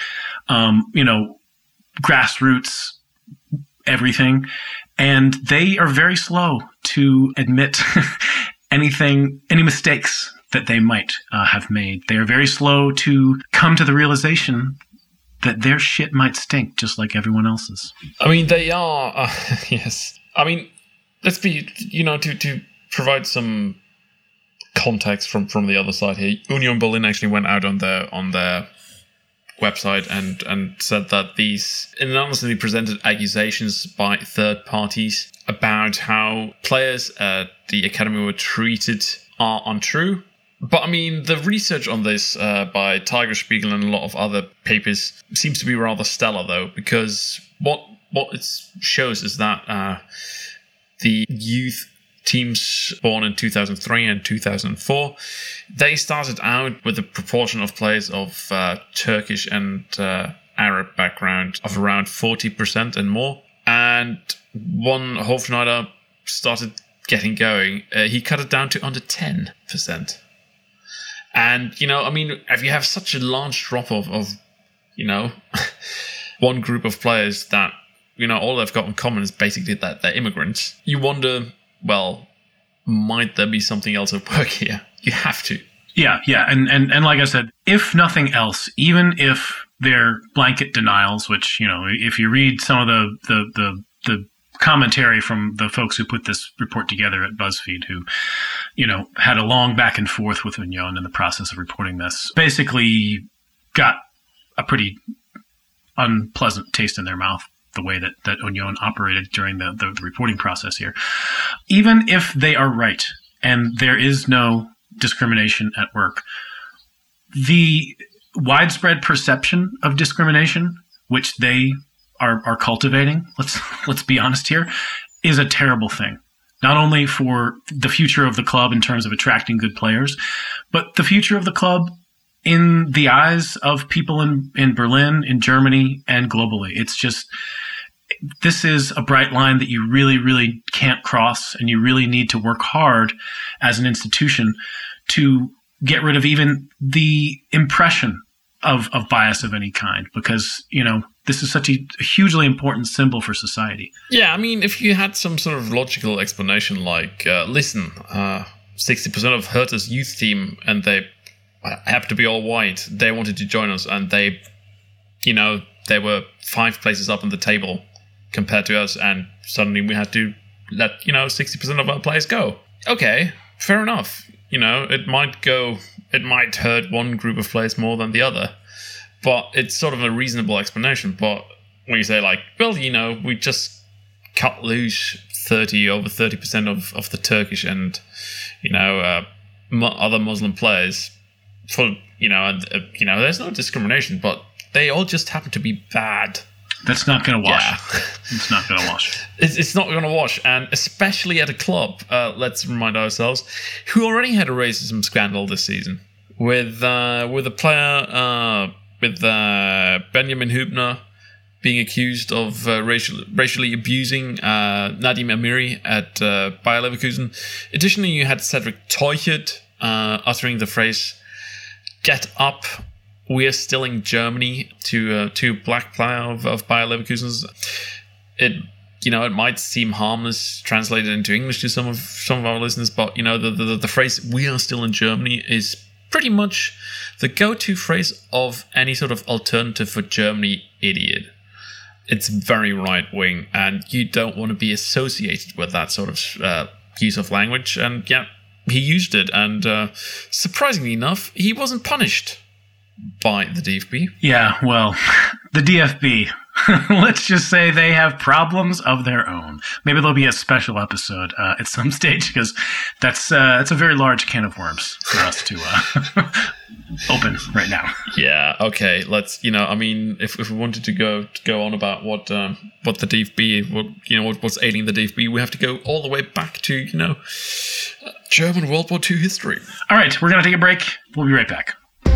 grassroots everything. And they are very slow to admit any mistakes that they might have made. They are very slow to come to the realization that their shit might stink just like everyone else's. I mean, they are, yes. I mean, let's be, to provide some context from the other side here. Union Berlin actually went out on their website and said that these anonymously presented accusations by third parties about how players at the academy were treated are untrue. But I mean, the research on this by Tagesspiegel and a lot of other papers seems to be rather stellar, though, because what it shows is that the youth teams born in 2003 and 2004, they started out with a proportion of players of Turkish and Arab background of around 40% and more. And when Hofschneider started getting going, he cut it down to under 10%. And, if you have such a large drop of one group of players that, all they've got in common is basically that they're immigrants, you wonder, well, might there be something else at work here? You have to. Yeah. And like I said, if nothing else, even if they're blanket denials, which, if you read some of the commentary from the folks who put this report together at BuzzFeed, who, had a long back and forth with Union in the process of reporting this, basically got a pretty unpleasant taste in their mouth, the way that Union operated during the reporting process here. Even if they are right and there is no discrimination at work, the widespread perception of discrimination, which they are cultivating, let's be honest here, is a terrible thing. Not only for the future of the club in terms of attracting good players, but the future of the club in the eyes of people in Berlin, in Germany, and globally. this is a bright line that you really, really can't cross, and you really need to work hard as an institution to get rid of even the impression of bias of any kind, because, this is such a hugely important symbol for society. Yeah, I mean, if you had some sort of logical explanation like, listen, 60% of Hertha's youth team, and they happen to be all white, they wanted to join us, and they were 5 places up on the table compared to us, and suddenly we had to let, 60% of our players go. Okay, fair enough. It might hurt one group of players more than the other, but it's sort of a reasonable explanation. But when you say we just cut loose over 30% of the Turkish and, other Muslim players for, there's no discrimination, but they all just happen to be bad. That's not going to wash. Yeah. It's not going to wash. It's not going to wash, and especially at a club, let's remind ourselves, who already had a racism scandal this season with a player with Benjamin Hübner being accused of racially abusing Nadim Amiri at Bayer Leverkusen. Additionally, you had Cedric Teuchert uttering the phrase "Get up, we're still in Germany" to a black player of Bayer Leverkusen. It might seem harmless translated into English to some of our listeners, but the phrase "we are still in Germany" is pretty much the go-to phrase of any sort of alternative for Germany idiot. It's very right-wing, and you don't want to be associated with that sort of use of language. And yeah, he used it, and surprisingly enough, he wasn't punished by the DFB. Yeah, well, the DFB, let's just say they have problems of their own. Maybe there'll be a special episode at some stage, because that's a very large can of worms for us to open right now. Yeah, okay. Let's, if we wanted to go on about what the DFB, what's ailing the DFB, we have to go all the way back to, German World War II history. All right, we're going to take a break. We'll be right back.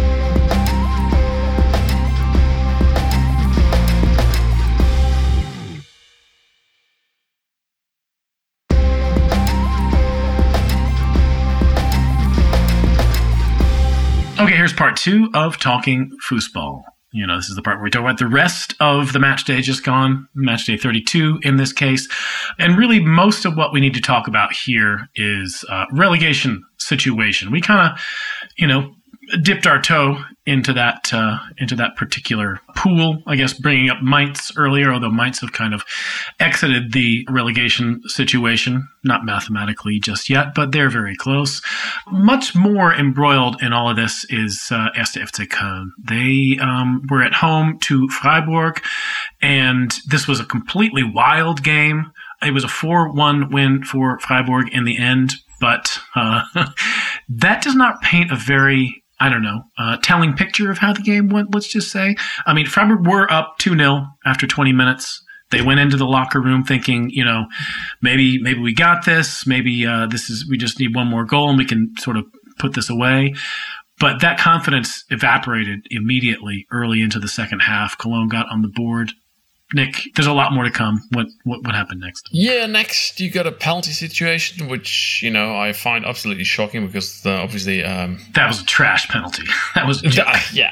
Okay, here's part 2 of Talking Fußball. This is the part where we talk about the rest of the match day just gone, match day 32 in this case. And really, most of what we need to talk about here is relegation situation. We kind of, dipped our toe into that particular pool, I guess, bringing up Mainz earlier, although Mainz have kind of exited the relegation situation, not mathematically just yet, but they're very close. Much more embroiled in all of this is 1. FC Köln. They were at home to Freiburg, and this was a completely wild game. It was a 4-1 win for Freiburg in the end, but that does not paint a very telling picture of how the game went, let's just say. I mean, Freiburg were up 2-0 after 20 minutes. They went into the locker room thinking, maybe we got this. Maybe we just need one more goal and we can sort of put this away. But that confidence evaporated immediately early into the second half. Cologne got on the board. Nick, there's a lot more to come. What happened next? Yeah, next you got a penalty situation, which I find absolutely shocking because obviously that was a trash penalty. That was yeah.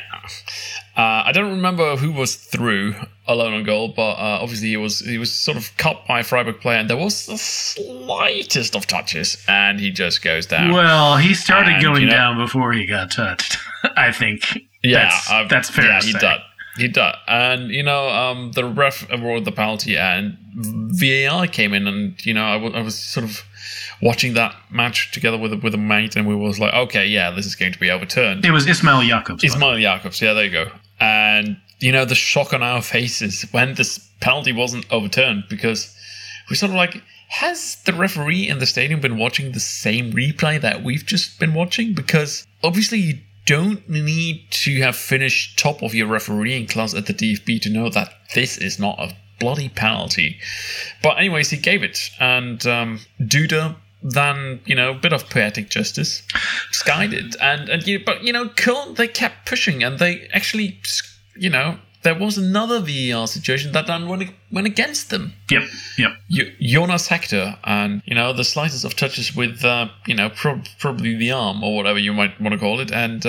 I don't remember who was through alone on goal, but obviously he was sort of cut by a Freiburg player, and there was the slightest of touches, and he just goes down. Well, he started going down before he got touched. I think. Yeah, that's fair. Yeah, to say. He did. And, the ref awarded the penalty and VAR came in and, I was sort of watching that match together with a mate and we was like, okay, yeah, this is going to be overturned. It was Ismail Jakobs. Ismail Jakobs, yeah, there you go. And, the shock on our faces when this penalty wasn't overturned because we sort of like, has the referee in the stadium been watching the same replay that we've just been watching? Because obviously you don't need to have finished top of your refereeing class at the DFB to know that this is not a bloody penalty. But anyways, he gave it. And Duda then, a bit of poetic justice, skied it. But Köln, they kept pushing and they actually, there was another VAR situation that then went against them. Yep. Jonas Hector, and the slightest of touches with probably the arm or whatever you might want to call it, and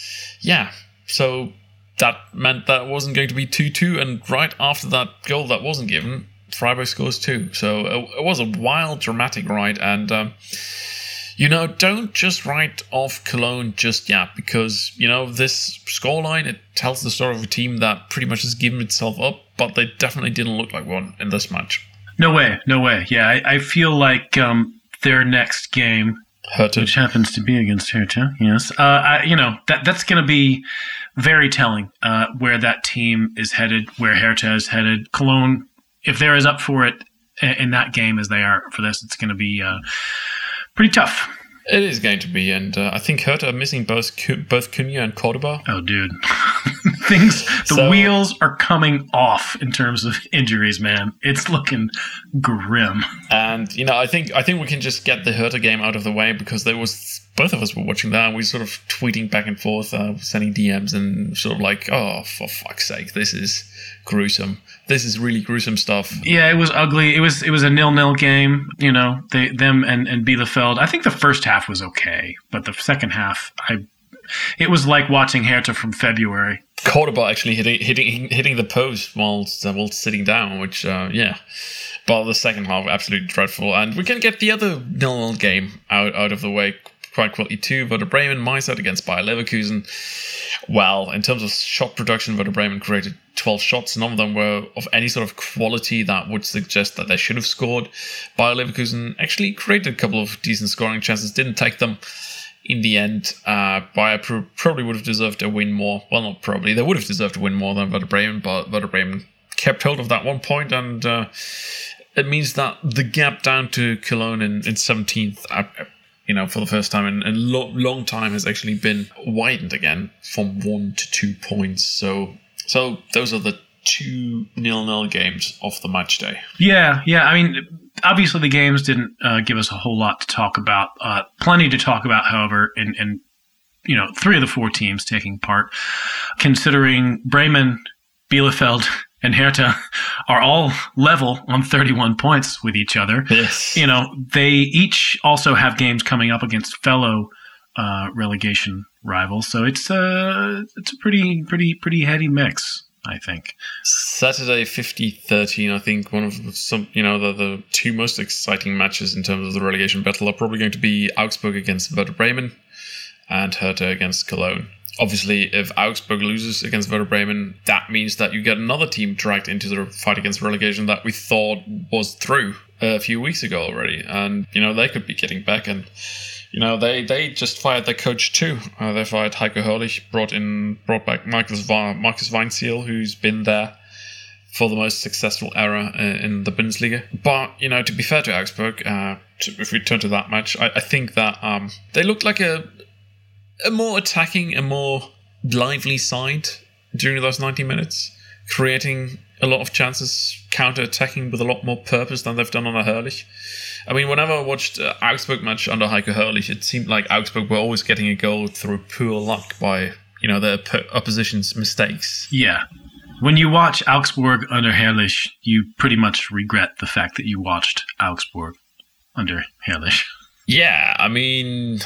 so that meant that it wasn't going to be 2-2, and right after that goal that wasn't given, Freiburg scores 2. So it was a wild, dramatic ride, and don't just write off Cologne just yet, because this scoreline, it tells the story of a team that pretty much has given itself up, but they definitely didn't look like one in this match. No way. Yeah, I feel like their next game, Hertha, which happens to be against Hertha, yes. That's going to be very telling where that team is headed, where Hertha is headed. Cologne, if they're as up for it in that game as they are for this, it's going to be pretty tough. It is going to be, and I think Hertha are missing both Cunha and Cordoba. Oh, dude. The wheels are coming off in terms of injuries, man. It's looking grim. And, I think we can just get the Hertha game out of the way, because both of us were watching that, and we sort of tweeting back and forth, sending DMs, and sort of like, oh, for fuck's sake, this is gruesome. This is really gruesome stuff. Yeah, it was ugly. It was a 0-0 game. Them and Bielefeld. I think the first half was okay, but the second half, it was like watching Hertha from February. Cordoba actually hitting the post while sitting down, which But the second half absolutely dreadful, and we can get the other 0-0 game out of the way quite quickly too. Werder Bremen, Meister against Bayer Leverkusen. Well, in terms of shot production, Werder Bremen created 12 shots. None of them were of any sort of quality that would suggest that they should have scored. Bayer Leverkusen actually created a couple of decent scoring chances, didn't take them. In the end, Bayer probably would have deserved a win more. Well, not probably. They would have deserved to win more than Werder Bremen, but Werder Bremen kept hold of that 1 point, and it means that the gap down to Cologne in 17th, for the first time in a long time, has actually been widened again from 1 to 2 points. So those are the 2 0-0 games of the match day. Yeah. I mean, obviously the games didn't give us a whole lot to talk about. Plenty to talk about, however, in 3 of the 4 teams taking part, considering Bremen, Bielefeld, and Hertha are all level on 31 points with each other. Yes. They each also have games coming up against fellow relegation rivals. So it's a pretty heady mix, I think. Saturday 50-13, I think one of the 2 most exciting matches in terms of the relegation battle are probably going to be Augsburg against Werder Bremen and Hertha against Cologne. Obviously, if Augsburg loses against Werder Bremen, that means that you get another team dragged into the fight against relegation that we thought was through a few weeks ago already. And, they could be getting back. And, they just fired their coach too. They fired Heiko Herrlich, brought back Marcus Weinziel, who's been there for the most successful era in the Bundesliga. But, to be fair to Augsburg, if we turn to that match, I think that they looked like a more attacking, a more lively side during those 90 minutes, creating a lot of chances, counter-attacking with a lot more purpose than they've done under Herrlich. I mean, whenever I watched Augsburg match under Heiko Herrlich, it seemed like Augsburg were always getting a goal through pure luck by, their opposition's mistakes. Yeah. When you watch Augsburg under Herrlich, you pretty much regret the fact that you watched Augsburg under Herrlich. Yeah, I mean,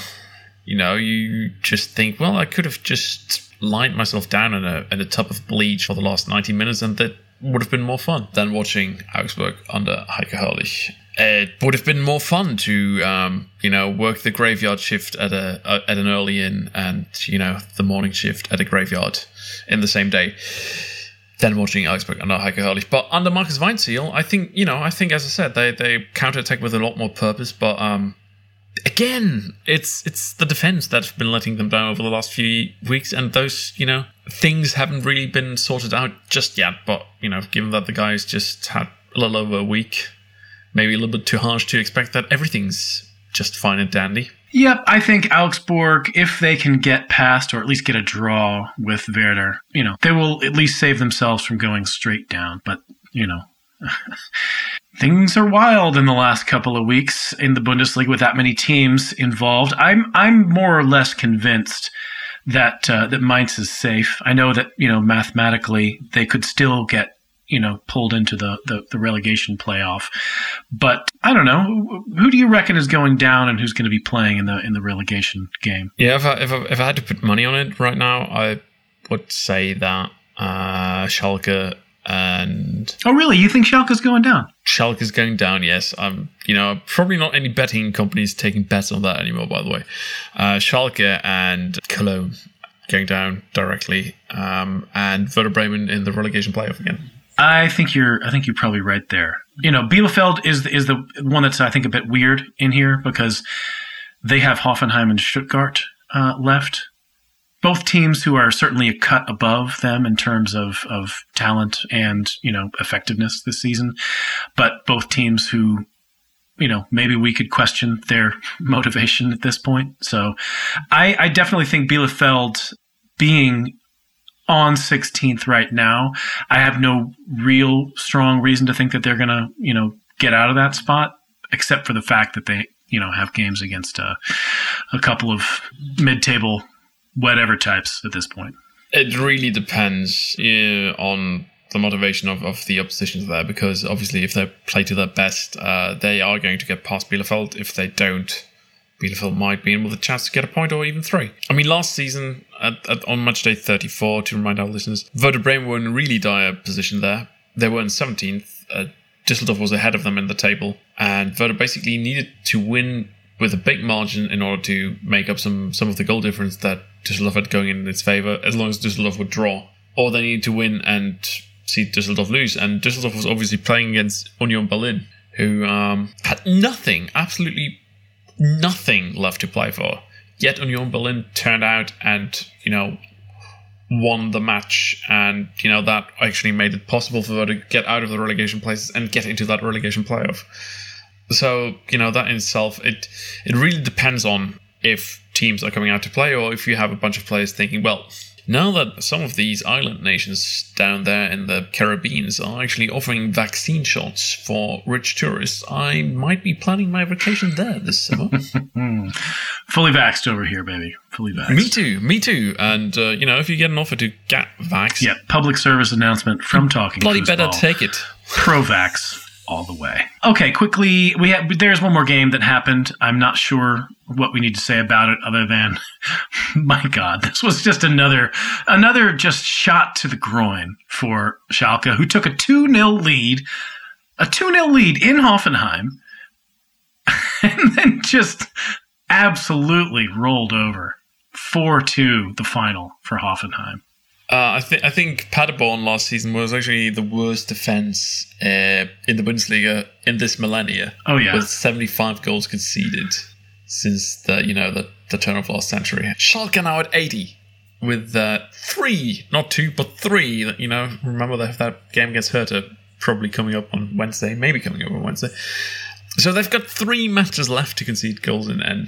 you just think, well, I could have just lined myself down in a tub of bleach for the last 90 minutes, and that would have been more fun than watching Augsburg under Heiko Herrlich. It would have been more fun to, work the graveyard shift at an early inn and, the morning shift at a graveyard in the same day than watching Augsburg under Heiko Herrlich. But under Marcus Weinziel, I think, as I said, they counterattack with a lot more purpose, but again, it's the defense that's been letting them down over the last few weeks, and those, things haven't really been sorted out just yet. But, given that the guys just had a little over a week, maybe a little bit too harsh to expect that everything's just fine and dandy. Yep, I think Augsburg, if they can get past or at least get a draw with Werder, they will at least save themselves from going straight down. But, things are wild in the last couple of weeks in the Bundesliga with that many teams involved. I'm more or less convinced that Mainz is safe. I know that, mathematically they could still get, pulled into the relegation playoff. But I don't know. Who do you reckon is going down and who's going to be playing in the relegation game? Yeah, if I had to put money on it right now, I would say that Schalke and... Oh, really? You think Schalke's going down? Schalke's going down, yes. Probably not any betting companies taking bets on that anymore, by the way. Schalke and Cologne going down directly, and Werder Bremen in the relegation playoff again. I think you're probably right there. Bielefeld is the one that's, I think, a bit weird in here because they have Hoffenheim and Stuttgart left. Both teams who are certainly a cut above them in terms of talent and, effectiveness this season. But both teams who, maybe we could question their motivation at this point. So I definitely think Bielefeld being on 16th right now, I have no real strong reason to think that they're going to, get out of that spot, except for the fact that they, have games against a couple of mid-table whatever types at this point. It really depends on the motivation of the opposition there, because obviously if they play to their best, they are going to get past Bielefeld. If they don't, Bielefeld might be in with a chance to get a point or even 3. I mean, last season on match day 34, to remind our listeners, Werder Bremen were in a really dire position there. They were in 17th. Düsseldorf was ahead of them in the table, and Werder basically needed to win with a big margin in order to make up some of the goal difference that Düsseldorf had going in its favour, as long as Düsseldorf would draw. Or they needed to win and see Düsseldorf lose. And Düsseldorf was obviously playing against Union Berlin, who had absolutely nothing left to play for. Yet Union Berlin turned out and, won the match. And, that actually made it possible for them to get out of the relegation places and get into that relegation playoff. So, that in itself, it really depends on if teams are coming out to play or if you have a bunch of players thinking, well, now that some of these island nations down there in the Caribbean are actually offering vaccine shots for rich tourists, I might be planning my vacation there this summer. Fully vaxxed over here, baby. Fully vaxxed. Me too. And, if you get an offer to get vaxxed... Yeah, public service announcement from Talking Bloody Foosball. Better take it. Pro-vax. All the way. Okay, quickly, there's one more game that happened. I'm not sure what we need to say about it other than, my God, this was just another just shot to the groin for Schalke, who took a 2-0 lead in Hoffenheim, and then just absolutely rolled over. 4-2, the final for Hoffenheim. I think Paderborn last season was actually the worst defense in the Bundesliga in this millennia. Oh yeah, with 75 goals conceded since the turn of last century. Schalke now at 80 with 3, not 2, but 3. Remember that game against Hertha probably coming up on Wednesday, maybe coming up on Wednesday. So they've got 3 matches left to concede goals in, and.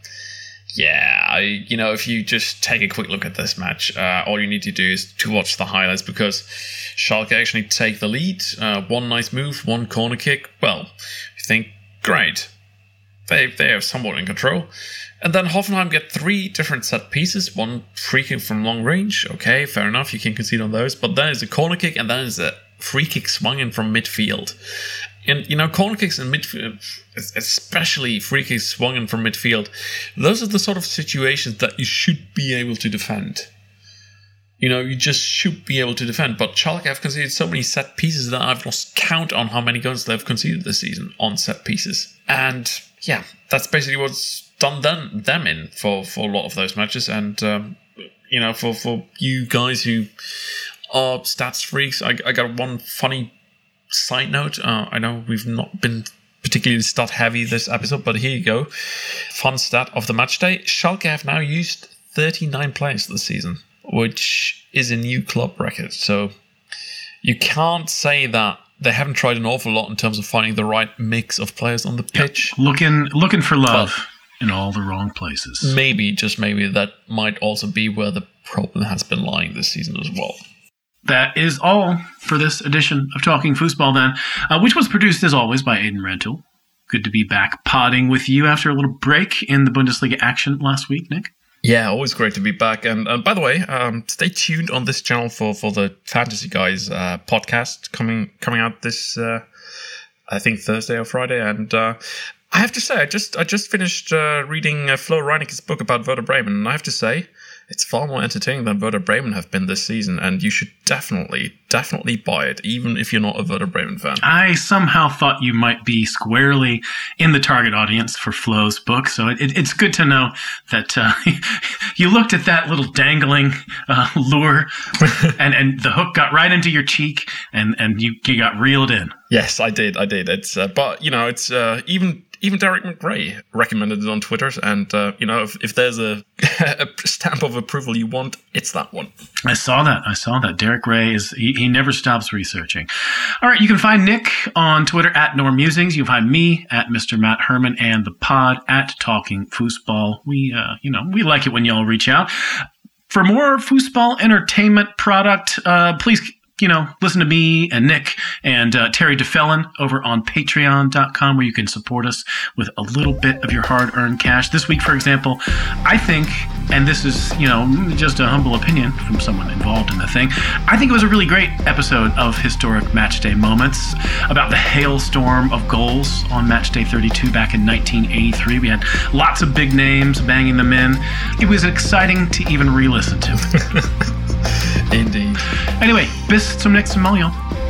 If you just take a quick look at this match, all you need to do is to watch the highlights, because Schalke actually take the lead. One nice move, one corner kick. Well, you think, great. They are somewhat in control. And then Hoffenheim get 3 different set pieces, one free kick from long range. Okay, fair enough, you can concede on those. But then there's a corner kick, and then there's a free kick swung in from midfield. And, corner kicks in midfield, especially free kicks swung in from midfield, those are the sort of situations that you should be able to defend. You just should be able to defend. But Schalke have conceded so many set pieces that I've lost count on how many goals they've conceded this season on set pieces. And, yeah, that's basically what's done them in for a lot of those matches. And, for you guys who are stats freaks, I got one funny side note. I know we've not been particularly stat heavy this episode, but here you go. Fun stat of the match day. Schalke have now used 39 players this season, which is a new club record. So you can't say that they haven't tried an awful lot in terms of finding the right mix of players on the pitch. Looking for love in all the wrong places. Maybe, just maybe, that might also be where the problem has been lying this season as well. That is all for this edition of Talking Foosball, then, which was produced, as always, by Aiden Rental. Good to be back podding with you after a little break in the Bundesliga action last week, Nick. Yeah, always great to be back. And by the way, stay tuned on this channel for the Fantasy Guys podcast coming out this I think Thursday or Friday. And I have to say, I just finished reading Flo Reineke's book about Werder Bremen, and I have to say, it's far more entertaining than Werder Bremen have been this season, and you should definitely buy it, even if you're not a Werder Bremen fan. I somehow thought you might be squarely in the target audience for Flo's book, so it's good to know that you looked at that little dangling lure, and the hook got right into your cheek, and you got reeled in. Yes, I did. It's but it's even Derek McRae recommended it on Twitter, and if there's a stamp of approval you want, it's that one. I saw that. Derek Ray he never stops researching. All right, you can find Nick on Twitter at NorMusings. You can find me at Mr. Matt Herman and the pod at Talking Foosball. We like it when y'all reach out for more foosball entertainment product. Please. Listen to me and Nick and Terry DeFellon over on patreon.com, where you can support us with a little bit of your hard-earned cash. This week, for example, I think, and this is, just a humble opinion from someone involved in the thing, I think it was a really great episode of Historic Matchday Moments about the hailstorm of goals on Matchday 32 back in 1983. We had lots of big names banging them in. It was exciting to even re-listen to. Indeed. Anyway, bis zum nächsten Mal, y'all.